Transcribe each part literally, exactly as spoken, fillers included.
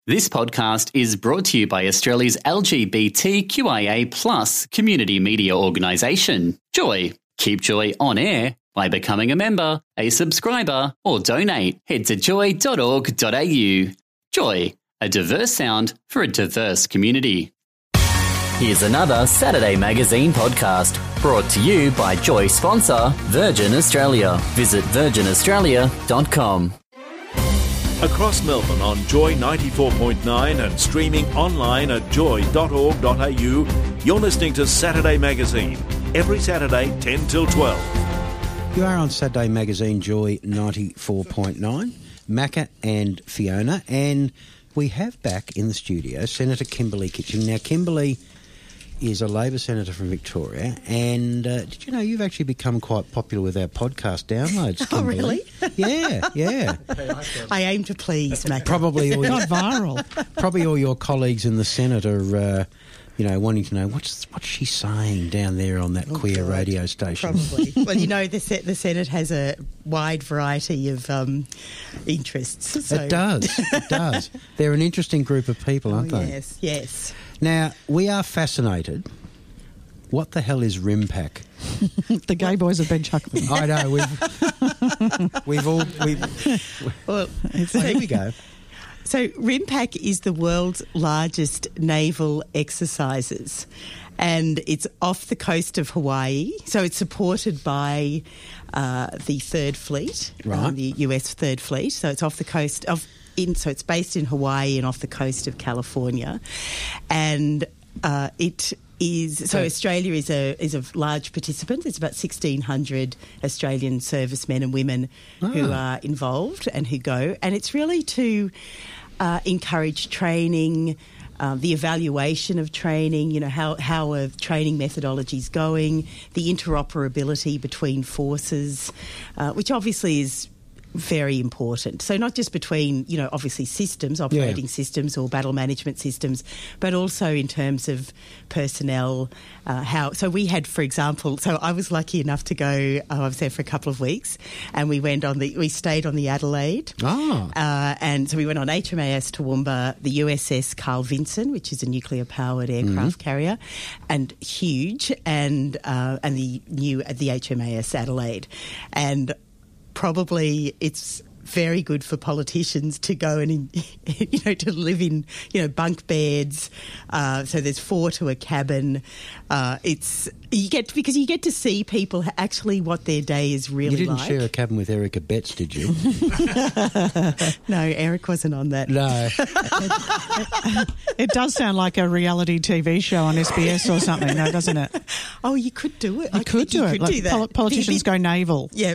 This podcast is brought to you by Australia's L G B T Q I A plus community media organisation, Joy. Keep Joy on air by becoming a member, a subscriber, or donate. Head to joy dot org dot a u. Joy, a diverse sound for a diverse community. Here's another Saturday Magazine podcast brought to you by Joy sponsor Virgin Australia. Visit virgin australia dot com. Across Melbourne on Joy ninety-four point nine and streaming online at joy dot org dot a u, you're listening to Saturday Magazine, every Saturday ten till twelve. You are on Saturday Magazine Joy ninety-four point nine, Macca and Fiona, and we have back in the studio Senator Kimberley Kitching. Now, Kimberley is a Labor senator from Victoria, and uh, did you know you've actually become quite popular with our podcast downloads, Kimberley? Oh, really? Yeah, yeah. I aim to please, Mac. Probably all got viral. Probably all your colleagues in the Senate are, uh, you know, wanting to know what's what's she saying down there on that oh, queer God. radio station. Probably. Well, you know, the the Senate has a wide variety of um, interests. So. It does. It does. They're an interesting group of people, aren't oh, they? Yes. Yes. Now, we are fascinated. What the hell is RIMPAC? The gay boys have been chuckling. I know. We've, we've all... We've, well, so here we go. So RIMPAC is the world's largest naval exercises, and it's off the coast of Hawaii. So it's supported by uh, the Third Fleet, right. um, the U S Third Fleet. So it's off the coast of... In, so it's based in Hawaii and off the coast of California, and uh, it is so Australia is a is a large participant. It's about sixteen hundred Australian servicemen and women ah. who are involved and who go, and it's really to uh, encourage training. Um, the evaluation of training, you know, how, how a training methodology is going, the interoperability between forces, uh, which obviously is very important. So not just between, you know, obviously systems, operating yeah. systems or battle management systems, but also in terms of personnel, uh, how... So we had, for example, so I was lucky enough to go, I was there for a couple of weeks, and we went on the, we stayed on the Adelaide. Oh. Uh, and so we went on H M A S Toowoomba, the U S S Carl Vinson, which is a nuclear-powered aircraft mm-hmm. carrier, and huge, and uh, and the new, the H M A S Adelaide. And probably it's very good for politicians to go and, you know, to live in, you know, bunk beds. Uh, so there's four to a cabin. Uh, it's you get because you get to see people actually what their day is really like. You didn't like. share a cabin with Erica Betts, did you? No, Eric wasn't on that. No. it, it does sound like a reality T V show on S B S or something, though, doesn't it? Oh, you could do it. You I could do you it. Could like do that. Pol- politicians go naval. Yeah.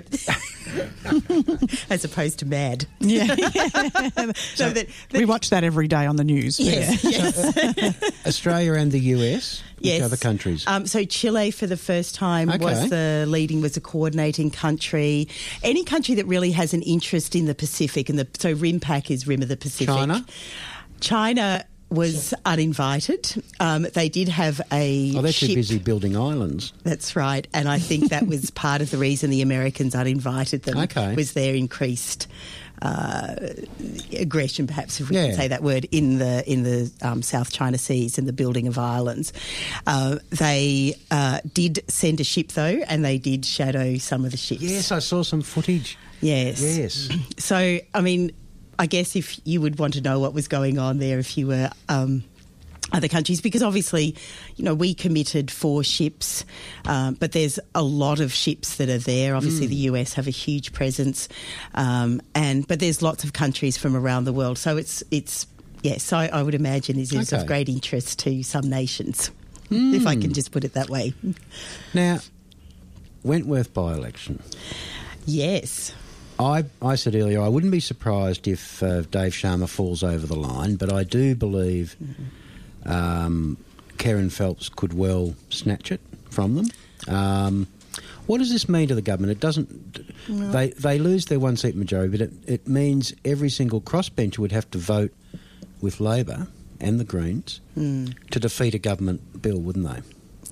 As opposed to mad. Yeah. so that, that, we watch that every day on the news. Yes. Yeah. yes. So, uh, Australia and the U S? Which yes. other countries? Um, so Chile for the first time okay. was the leading, was a coordinating country. Any country that really has an interest in the Pacific, and the so RIMPAC is Rim of the Pacific. China? China was uninvited. Um, they did have a Oh, they're ship. too busy building islands. That's right. And I think that was part of the reason the Americans uninvited them okay. was their increased uh, aggression, perhaps, if we yeah. can say that word, in the in the um, South China Seas and the building of islands. Uh, they uh, did send a ship, though, and they did shadow some of the ships. Yes, I saw some footage. Yes. Yes. So, I mean... I guess if you would want to know what was going on there if you were um, other countries, because obviously, you know, we committed four ships, um, but there's a lot of ships that are there. Obviously, mm. the U S have a huge presence, um, and but there's lots of countries from around the world. So it's it's yes, I, I would imagine it is okay. of great interest to some nations, mm. if I can just put it that way. Now, Wentworth by-election. Yes. I, I said earlier I wouldn't be surprised if uh, Dave Sharma falls over the line, but I do believe mm-hmm. um, Kerryn Phelps could well snatch it from them. Um, what does this mean to the government? It doesn't... No. They they lose their one-seat majority, but it, it means every single crossbencher would have to vote with Labor and the Greens mm. to defeat a government bill, wouldn't they?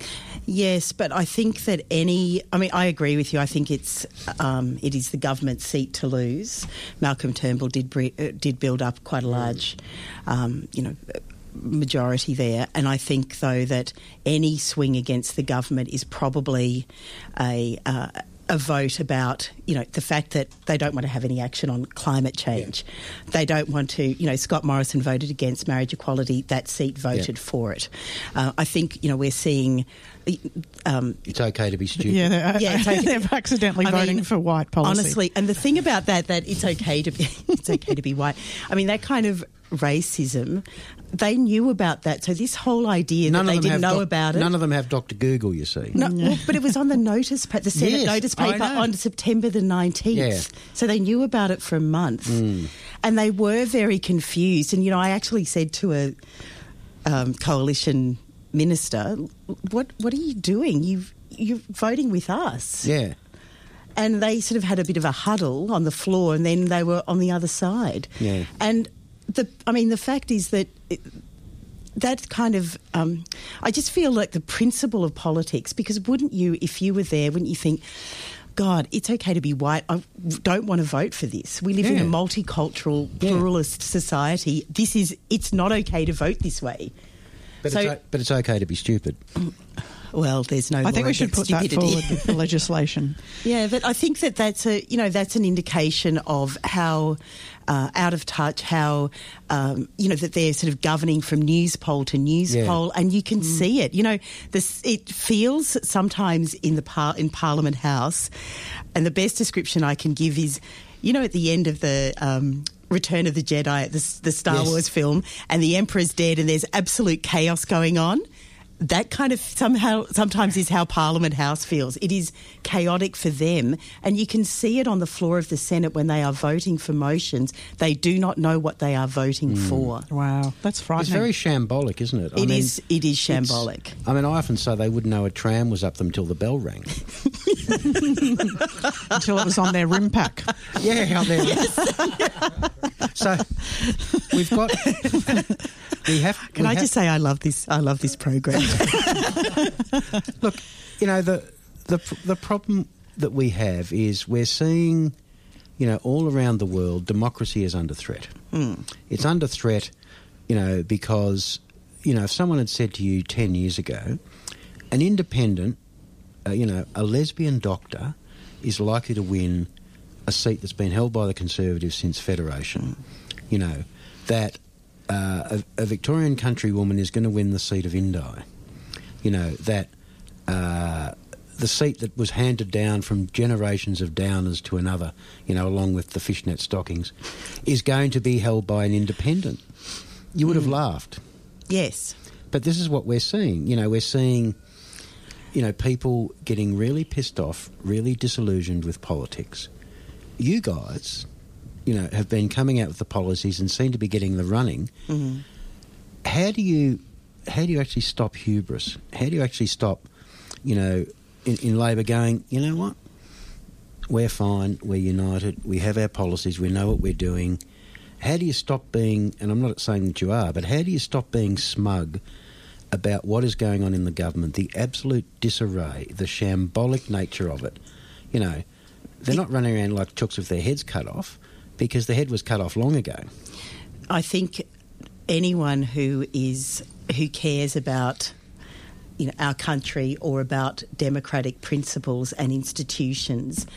Yes, but I think that any... I mean, I agree with you. I think it's um, it is the government's seat to lose. Malcolm Turnbull did bre- uh, did build up quite a large, um, you know, majority there. And I think, though, that any swing against the government is probably a... Uh, a vote about, you know, the fact that they don't want to have any action on climate change. Yeah. They don't want to, you know, Scott Morrison voted against marriage equality. That seat voted yeah. for it. Uh, I think, you know, we're seeing... Um, it's okay to be stupid. Yeah, they're, yeah, it's okay. they're accidentally I voting mean, for white policy. Honestly, and the thing about that, that it's okay to be, it's okay to be white. I mean, that kind of racism, they knew about that. So this whole idea none that they didn't know doc- about it. None of them have Doctor Google, you see. No, well, but it was on the notice, the Senate yes, notice paper on September the nineteenth. Yeah. So they knew about it for a month. Mm. And they were very confused. And, you know, I actually said to a um, coalition minister, what what are you doing? You've, you're voting with us. Yeah. And they sort of had a bit of a huddle on the floor, and then they were on the other side. Yeah. And the, I mean, the fact is that it, that kind of, um, I just feel like the principle of politics, because wouldn't you, if you were there, wouldn't you think, God, it's okay to be white. I don't want to vote for this. We live yeah. in a multicultural, pluralist yeah. society. This is, it's not okay to vote this way. But, so, it's, o- but it's okay to be stupid. Well, there's no. I think we should put stupidity. that forward with the legislation. Yeah, but I think that that's a you know that's an indication of how uh, out of touch, how um, you know that they're sort of governing from news poll to news yeah. poll, and you can mm. see it. You know, this it feels sometimes in the par- in Parliament House, and the best description I can give is, you know, at the end of the. Um, Return of the Jedi, the, the Star yes. Wars film, and the Emperor's dead and there's absolute chaos going on. That kind of somehow sometimes is how Parliament House feels. It is chaotic for them, and you can see it on the floor of the Senate when they are voting for motions. They do not know what they are voting mm. for. Wow, that's frightening. It's very shambolic, isn't it? I It mean, is. It is shambolic. I mean, I often say they wouldn't know a tram was up them till the bell rang. Until it was on their rim pack. Yeah, on their So we've got. We have. Can we I have, just say I love this? I love this program. Look, you know the the the problem that we have is we're seeing, you know, all around the world, democracy is under threat. Mm. It's under threat, you know, because you know if someone had said to you ten years ago, an independent, uh, you know, a lesbian doctor is likely to win a seat that's been held by the Conservatives since Federation, mm. you know, that. Uh, a, a Victorian countrywoman is going to win the seat of Indi. You know, that uh, the seat that was handed down from generations of Downers to another, you know, along with the fishnet stockings, is going to be held by an independent. You would have mm. laughed. Yes. But this is what we're seeing. You know, we're seeing, you know, people getting really pissed off, really disillusioned with politics. You guys... you know, have been coming out with the policies and seem to be getting the running. Mm-hmm. How do you, how do you actually stop hubris? How do you actually stop, you know, in, in Labor going, you know what, we're fine, we're united, we have our policies, we know what we're doing. How do you stop being, and I'm not saying that you are, but how do you stop being smug about what is going on in the government, the absolute disarray, the shambolic nature of it? You know, they're not running around like chooks with their heads cut off, because the head was cut off long ago. I think anyone who is who cares about you know our country or about democratic principles and institutions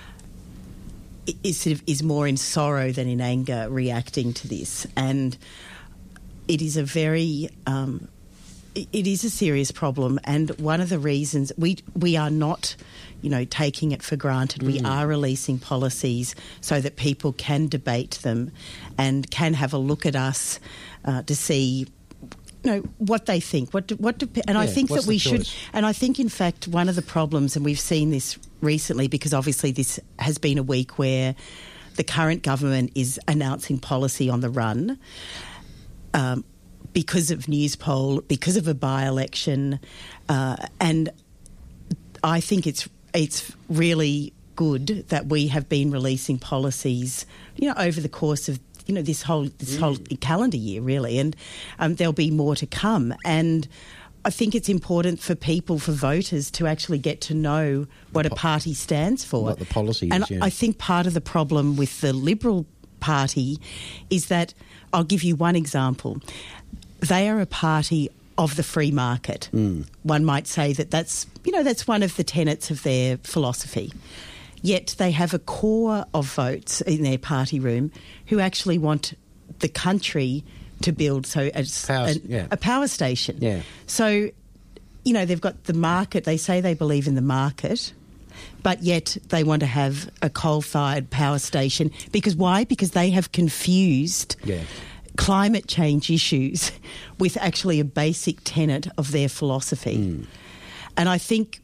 is sort of is more in sorrow than in anger reacting to this, and it is a very um, it is a serious problem. And one of the reasons we we are not. You know, taking it for granted. Mm. We are releasing policies so that people can debate them and can have a look at us uh, to see, you know, what they think. What do, what do, and yeah, I think that we should. And I think, in fact, one of the problems, and we've seen this recently, because obviously this has been a week where the current government is announcing policy on the run. Um, because of news poll, because of a by-election, uh, and I think it's it's really good that we have been releasing policies, you know, over the course of you know this whole this mm. whole calendar year, really, and um, there'll be more to come. And I think it's important for people, for voters, to actually get to know what a party stands for. What the policy and is, yeah. I think part of the problem with the Liberal Party is that, I'll give you one example. They are a party of the free market. Mm. One might say that that's, you know, that's one of the tenets of their philosophy. Yet they have a core of votes in their party room who actually want the country to build so as Power, an, yeah. a power station. Yeah. So, you know, they've got the market. They say they believe in the market, but yet they want to have a coal-fired power station. Because why? Because they have confused Yeah. climate change issues with actually a basic tenet of their philosophy. Mm. And I think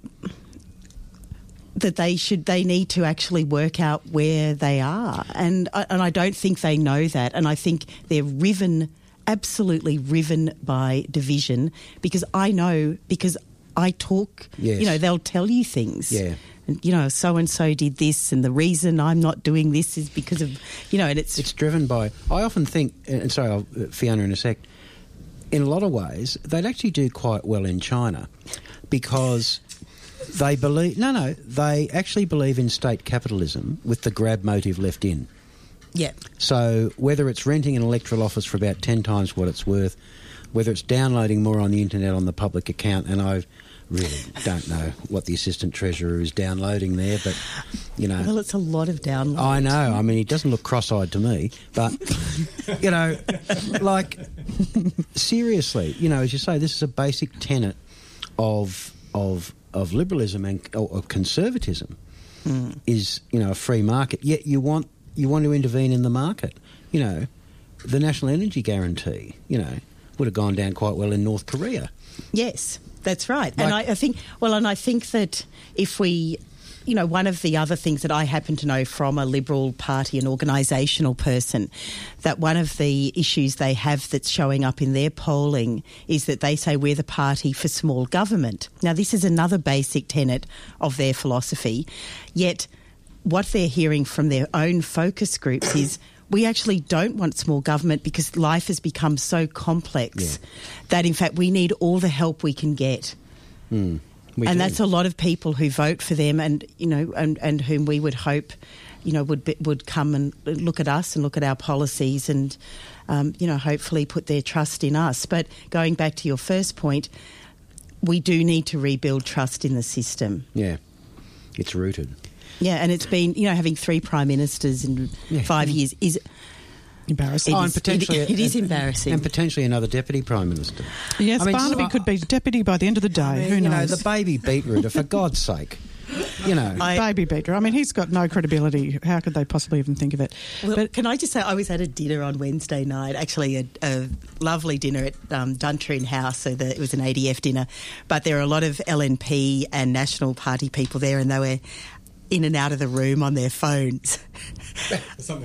that they should, they need to actually work out where they are. And, I- and I don't think they know that. And I think they're riven, absolutely riven by division, because I know, because I talk, Yes. you know, they'll tell you things. Yeah. And, you know, so-and-so did this, and the reason I'm not doing this is because of, you know, and it's... It's driven by... I often think, and sorry, I'll, Fiona in a sec, in a lot of ways, they'd actually do quite well in China because they believe... No, no, they actually believe in state capitalism with the grab motive left in. Yeah. So whether it's renting an electoral office for about ten times what it's worth, whether it's downloading more on the internet on the public account, and I really don't know what the Assistant Treasurer is downloading there, but, you know... Well, it's a lot of downloads. I know. I mean, he doesn't look cross-eyed to me, but, you know, like, seriously, you know, as you say, this is a basic tenet of of of liberalism and or, or conservatism mm. is, you know, a free market. Yet you want you want to intervene in the market. You know, the National Energy Guarantee, you know, would have gone down quite well in North Korea. Yes, that's right. Like, and I, I think, well, and I think that if we, you know, one of the other things that I happen to know from a Liberal Party, an organisational person, that one of the issues they have that's showing up in their polling is that they say we're the party for small government. Now, this is another basic tenet of their philosophy, yet what they're hearing from their own focus groups is we actually don't want small government because life has become so complex Yeah. that, in fact, we need all the help we can get. Mm, we and do. that's a lot of people who vote for them, and you know, and, and whom we would hope, you know, would be, would come and look at us and look at our policies, and um, you know, hopefully put their trust in us. But going back to your first point, we do need to rebuild trust in the system. Yeah, it's rooted. Yeah, and it's been, you know, having three prime ministers in Yeah. five years is Embarrassing. It Oh, is- and potentially... it- it is and- embarrassing. And potentially another Deputy Prime Minister. Yes, I mean, Barnaby so- could be deputy by the end of the day. I mean, Who you knows? know, the baby beetrooter, for God's sake. You know. I- Baby beater. I mean, he's got no credibility. How could they possibly even think of it? Well, but can I just say, I was at a dinner on Wednesday night, actually a, a lovely dinner at um, Duntroon House, so the, it was an A D F dinner, but there were a lot of L N P and National Party people there, and they were in and out of the room on their phones. So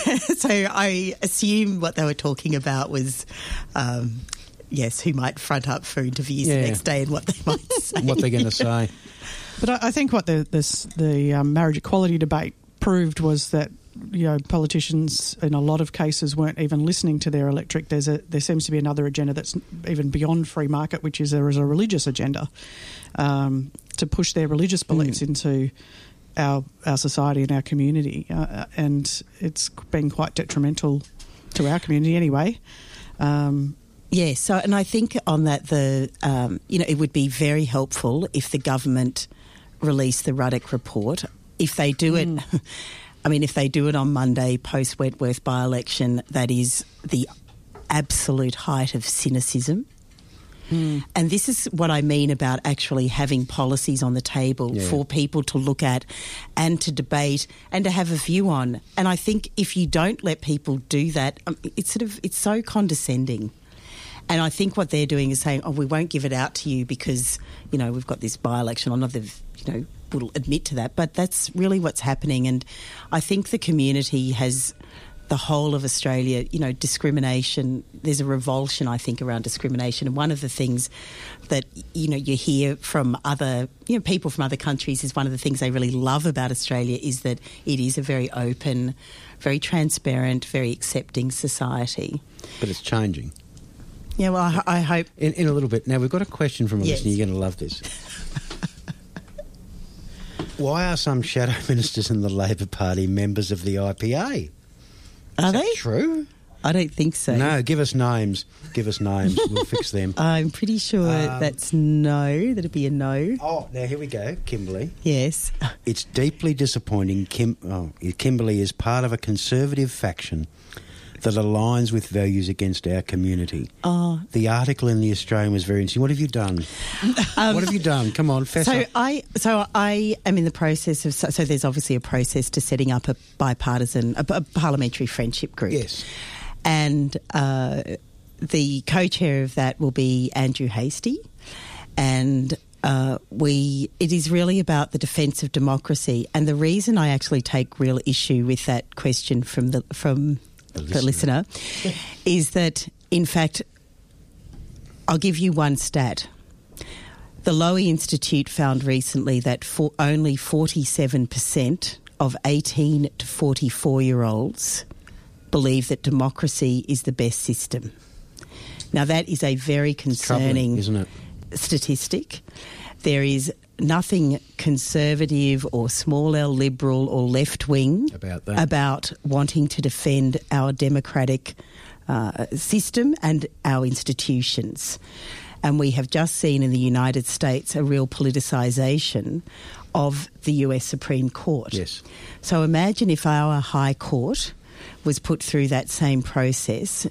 I assume what they were talking about was, um, yes, who might front up for interviews Yeah. the next day and what they might say. What they're going to say. But I, I think what the this, the um, marriage equality debate proved was that, you know, politicians in a lot of cases weren't even listening to their electorate. There's a there seems to be another agenda that's even beyond free market, which is there is a religious agenda um, to push their religious beliefs mm. into our our society and our community, uh, and it's been quite detrimental to our community anyway. Um, Yes, so and I think on that the um, you know, it would be very helpful if the government released the Ruddock report. If they do mm. it, I mean, if they do it on Monday post Wentworth by-election, that is the absolute height of cynicism. Mm. And this is what I mean about actually having policies on the table yeah. for people to look at and to debate and to have a view on. And I think if you don't let people do that, um, it's sort of it's so condescending. And I think what they're doing is saying, oh, we won't give it out to you because, you know, we've got this by-election. I'm not the, you know, will admit to that, but that's really what's happening. And I think the community has, the whole of Australia, you know, discrimination, there's a revulsion, I think, around discrimination. And one of the things that, you know, you hear from other, you know, people from other countries is one of the things they really love about Australia is that it is a very open, very transparent, very accepting society. But it's changing. Yeah, well, I, I hope... In, in a little bit. Now, we've got a question from a Yes. listener. You're going to love this. Why are some shadow ministers in the Labor Party members of the I P A? Are Is that they? true? I don't think so. No, give us names. Give us names. We'll fix them. I'm pretty sure Um, that's no. That'd be a no. Oh, now here we go, Kimberley. Yes. It's deeply disappointing. Kim, oh, Kimberley is part of a conservative faction that aligns with values against our community. Oh. The article in The Australian was very interesting. What have you done? Um, what have you done? Come on, fess So up. I, so I am in the process of. So, so there's obviously a process to setting up a bipartisan, a, a parliamentary friendship group. Yes. And uh, the co-chair of that will be Andrew Hastie, and uh, we. It is really about the defence of democracy. And the reason I actually take real issue with that question from the from The the listener. listener is that, in fact, I'll give you one stat. The Lowy Institute found recently that for only forty-seven percent of eighteen to forty-four-year-olds believe that democracy is the best system. Now, that is a very concerning Troubling, isn't it? statistic. There is nothing conservative or small L liberal or left-wing About that. about wanting to defend our democratic uh, system and our institutions. And we have just seen in the United States a real politicisation of the U S Supreme Court. Yes. So imagine if our High Court was put through that same process.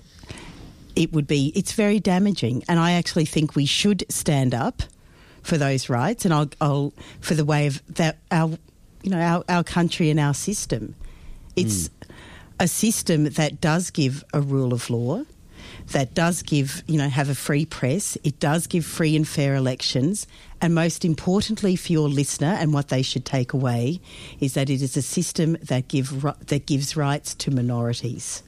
It would be, it's very damaging. And I actually think we should stand up for those rights, and I'll, I'll for the way of that our, you know, our, our country and our system. It's mm. a system that does give a rule of law, that does give, you know, have a free press. It does give free and fair elections, and most importantly for your listener, and what they should take away, is that it is a system that give that gives rights to minorities.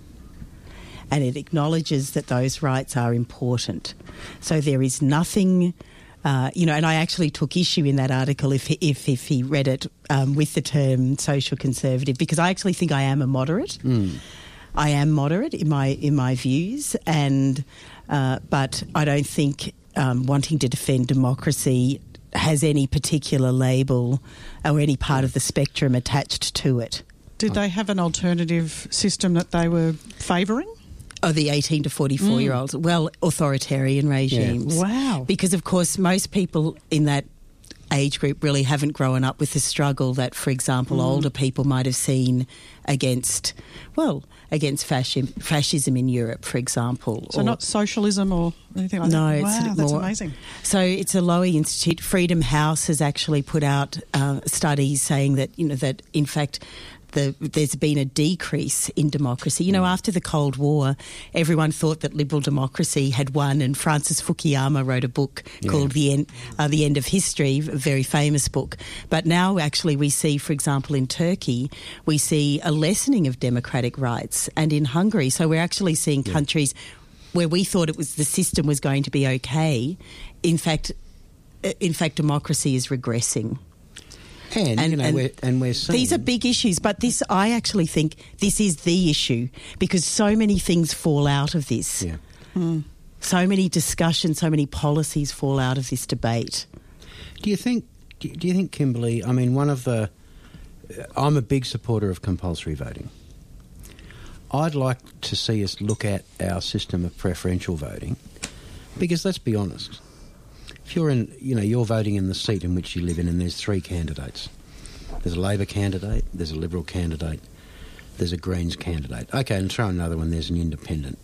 And it acknowledges that those rights are important. So there is nothing, uh, you know, and I actually took issue in that article if he, if, if he read it um, with the term social conservative, because I actually think I am a moderate. Mm. I am moderate in my in my views, and uh, but I don't think um, wanting to defend democracy has any particular label or any part of the spectrum attached to it. Did they have an alternative system that they were favouring? Oh, the eighteen to forty-four-year-olds. Mm. Well, authoritarian regimes. Yeah. Wow. Because, of course, most people in that age group really haven't grown up with the struggle that, for example, mm. older people might have seen against, well, against fascism, fascism in Europe, for example. So or, not socialism or anything like no, that? No, wow, it's that's more, amazing. So it's a Lowy Institute. Freedom House has actually put out uh, studies saying that, you know, that in fact The, there's been a decrease in democracy. You know, after the Cold War, everyone thought that liberal democracy had won, and Francis Fukuyama wrote a book yeah. called The End, uh, The End of History, a very famous book. But now, actually, we see, for example, in Turkey, we see a lessening of democratic rights, and in Hungary. So we're actually seeing yeah. countries where we thought it was the system was going to be okay. In fact, in fact, democracy is regressing. And, and, you know, and, we're, and we're seeing... These are big issues, but this, I actually think this is the issue, because so many things fall out of this. Yeah. Mm. So many discussions, so many policies fall out of this debate. Do you think, do you think, Kimberley, I mean, one of the... I'm a big supporter of compulsory voting. I'd like to see us look at our system of preferential voting, because let's be honest... If you're in, you know, you're voting in the seat in which you live in, and there's three candidates. There's a Labor candidate, there's a Liberal candidate, there's a Greens candidate. Okay, and throw another one, there's an independent.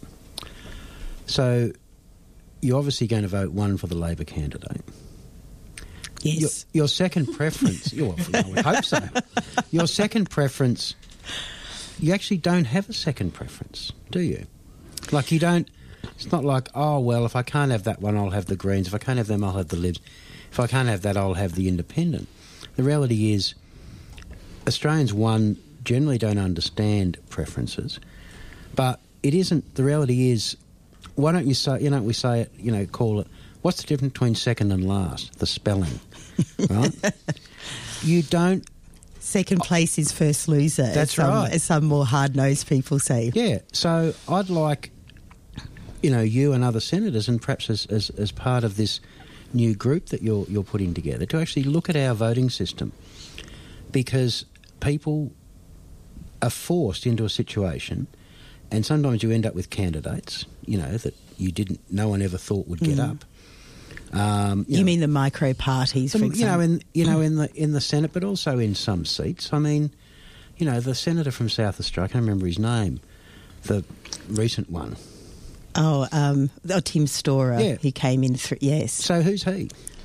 So you're obviously going to vote one for the Labor candidate. Yes. Your, your second preference, you I would hope so. Your second preference, you actually don't have a second preference, do you? Like you don't... It's not like, oh, well, if I can't have that one, I'll have the Greens. If I can't have them, I'll have the Libs. If I can't have that, I'll have the Independent. The reality is Australians, one, generally don't understand preferences, but it isn't... The reality is, why don't you say, you know, we say it, you know, call it, what's the difference between second and last? The spelling, right? You don't... Second place is first loser. That's as some, right. As some more hard-nosed people say. Yeah, so I'd like... you know, you and other senators, and perhaps as, as, as part of this new group that you're you're putting together, to actually look at our voting system, because people are forced into a situation, and sometimes you end up with candidates, you know, that you didn't, no one ever thought would get Mm. up. Um, You, know, mean the micro parties, for the- example? you know, in you know in the in the Senate, but also in some seats. I mean, you know, the senator from South Australia, I can't remember his name, the recent one. Oh, um, oh, Tim Storer. Yeah. He came in through. Yes. So who's he?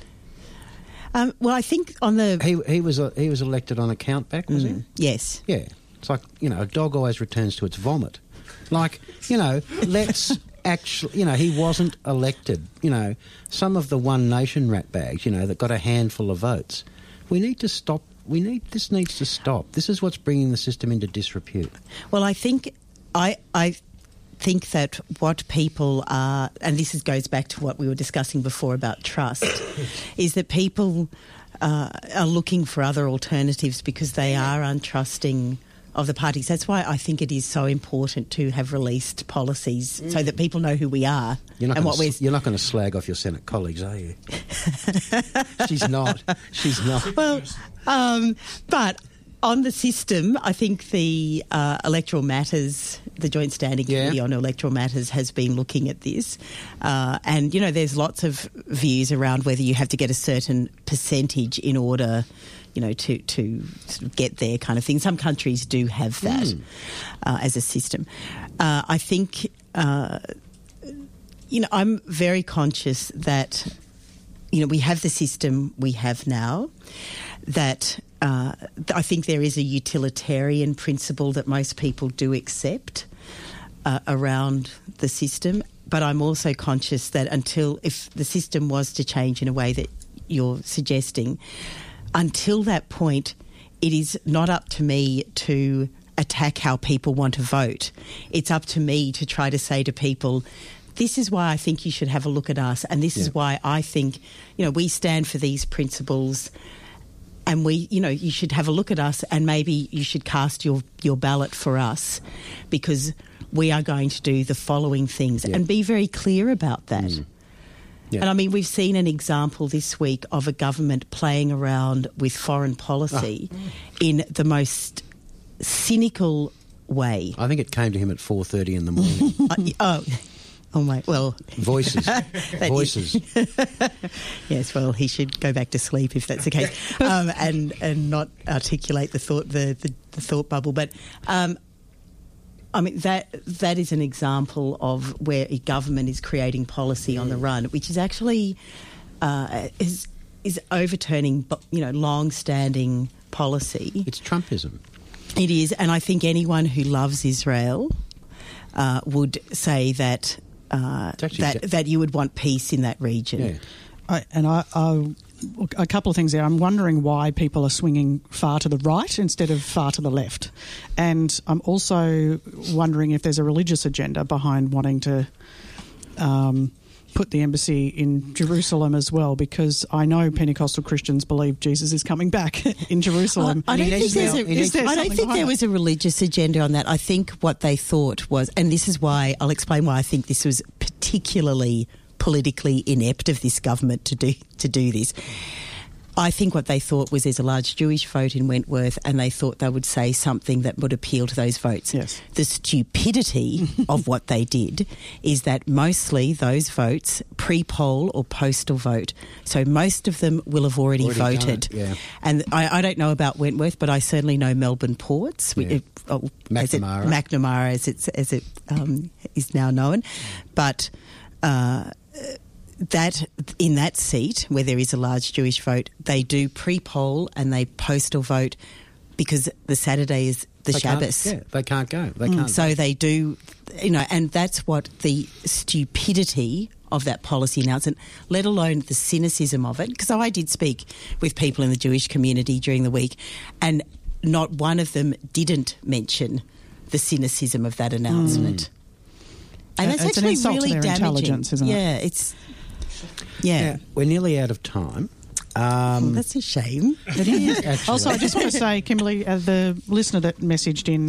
Um, well, I think on the He he was a, he was elected on a countback, was Mm, yes. he? Yeah. It's like, you know, a dog always returns to its vomit. Like, you know, let's actually, you know, he wasn't elected. You know, some of the One Nation ratbags, you know, that got a handful of votes. We need to stop. We need this needs to stop. This is what's bringing the system into disrepute. Well, I think I I think that what people are, and this is, goes back to what we were discussing before about trust, is that people uh, are looking for other alternatives because they are untrusting of the parties. That's why I think it is so important to have released policies so that people know who we are You're not and gonna what we're. sl- you're not going to slag off your Senate colleagues, are you? She's not. She's not. Well, um, but on the system, I think the uh, Electoral Matters, the Joint Standing Yeah. Committee on Electoral Matters has been looking at this. Uh, and, you know, there's lots of views around whether you have to get a certain percentage in order, you know, to, to sort of get there kind of thing. Some countries do have that Mm. uh, as a system. Uh, I think, uh, you know, I'm very conscious that, you know, we have the system we have now, that uh, I think there is a utilitarian principle that most people do accept uh, around the system. But I'm also conscious that until, if the system was to change in a way that you're suggesting, until that point, it is not up to me to attack how people want to vote. It's up to me to try to say to people, this is why I think you should have a look at us, and this is Yeah. why I think, you know, we stand for these principles, and we, you know, you should have a look at us, and maybe you should cast your, your ballot for us because we are going to do the following things, Yeah. and be very clear about that. Mm. Yeah. And I mean, we've seen an example this week of a government playing around with foreign policy Ah. in the most cynical way. I think it came to him at four thirty in the morning. Uh, oh, oh my! Well, Voices. That Voices. yes. Well, he should go back to sleep if that's the case, um, and and not articulate the thought the the, the thought bubble. But um, I mean that that is an example of where a government is creating policy on the run, which is actually uh, is is overturning, you know, long-standing policy. It's Trumpism. It is, and I think anyone who loves Israel uh, would say that uh, It's actually that ja- that you would want peace in that region. Yeah. I, and I, I, a couple of things there. I'm wondering why people are swinging far to the right instead of far to the left. And I'm also wondering if there's a religious agenda behind wanting to um, put the embassy in Jerusalem as well, because I know Pentecostal Christians believe Jesus is coming back in Jerusalem. I don't He think needs there's now- a, he needs- I don't something think behind there that? was a religious agenda on that. I think what they thought was, and this is why I'll explain why I think this was particularly politically inept of this government to do to do this. I think what they thought was there's a large Jewish vote in Wentworth, and they thought they would say something that would appeal to those votes. Yes. The stupidity of what they did is that mostly those votes pre-poll or postal vote. So most of them will have already, Already done voted. it, yeah. And I, I don't know about Wentworth, but I certainly know Melbourne Ports. We- Yeah. it- oh, as it- McNamara. McNamara, as, it's, as it um, is now known. But uh, that in that seat, where there is a large Jewish vote, they do pre-poll and they postal vote because the Saturday is the They can't- Shabbos. Yeah, they can't go. They Mm, can't. so they do, you know, and that's what the stupidity of that policy announcement, let alone the cynicism of it. Because I did speak with people in the Jewish community during the week, and not one of them didn't mention the cynicism of that announcement. And that's It's an actually insult to really their damaging. intelligence, isn't it? Yeah, it's yeah. Yeah, we're nearly out of time. Um, That's a shame. It is. Actually. Also, I just want to say, Kimberly, uh, the listener that messaged in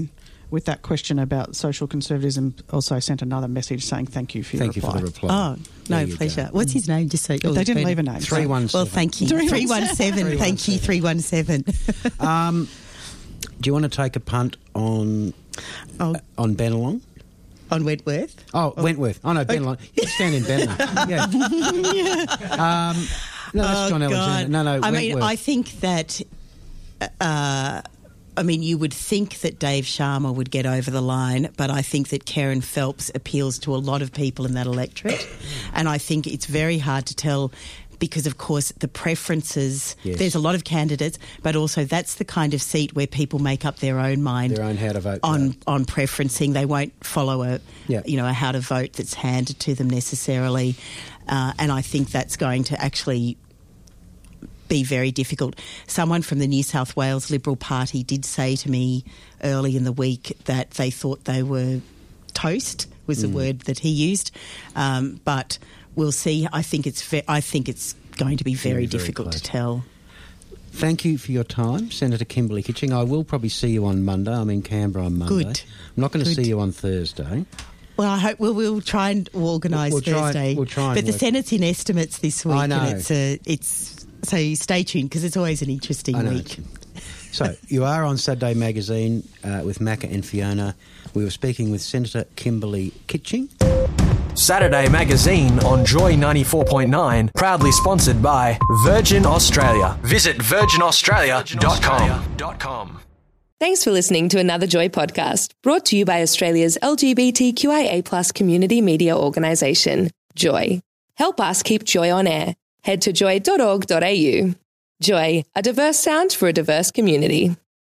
with that question about social conservatism, also sent another message saying thank you for your Thank reply. you for the reply. Oh, no, There you pleasure. go. What's his name? Just so But they didn't leave a name. Three so- one seven. Well, thank you. three three one one seven. Thank you. three one seven. Um, do you want to take a punt on Oh, on Bennelong? on Wentworth. Oh, Wentworth. Oh no, Bennelong. You stand in Benner. Yeah. Um, no, that's Oh, John God. Alexander. No, no. I Wentworth. mean, I think that. Uh, I mean, you would think that Dave Sharma would get over the line, but I think that Kerryn Phelps appeals to a lot of people in that electorate, and I think it's very hard to tell. Because, of course, the preferences, Yes. there's a lot of candidates, but also that's the kind of seat where people make up their own mind Their own how to vote on, vote. on preferencing. They won't follow a, Yeah. you know, a how to vote that's handed to them necessarily. Uh, and I think that's going to actually be very difficult. Someone from the New South Wales Liberal Party did say to me early in the week that they thought they were toast, was the Mm. word that he used. Um, but we'll see. I think it's ve- I think it's going to be very, Very, very difficult to close. tell. Thank you for your time, Senator Kimberley Kitching. I will probably see you on Monday. I'm in Canberra on Monday. Good. I'm not going to Good. see you on Thursday. Well, I hope we'll, we'll try and organise We'll- we'll try and- Thursday. we'll try and but the work- Senate's in estimates this week, I know. and it's a, it's so stay tuned because it's always an interesting I know. week. So, you are on Saturday Magazine uh, with Macca and Fiona. We were speaking with Senator Kimberley Kitching. Saturday Magazine on Joy ninety-four point nine, proudly sponsored by Virgin Australia. Visit virgin australia dot com. Thanks for listening to another Joy podcast, brought to you by Australia's L G B T Q I A plus community media organisation, Joy. Help us keep Joy on air. Head to joy dot org dot a u. Joy, a diverse sound for a diverse community.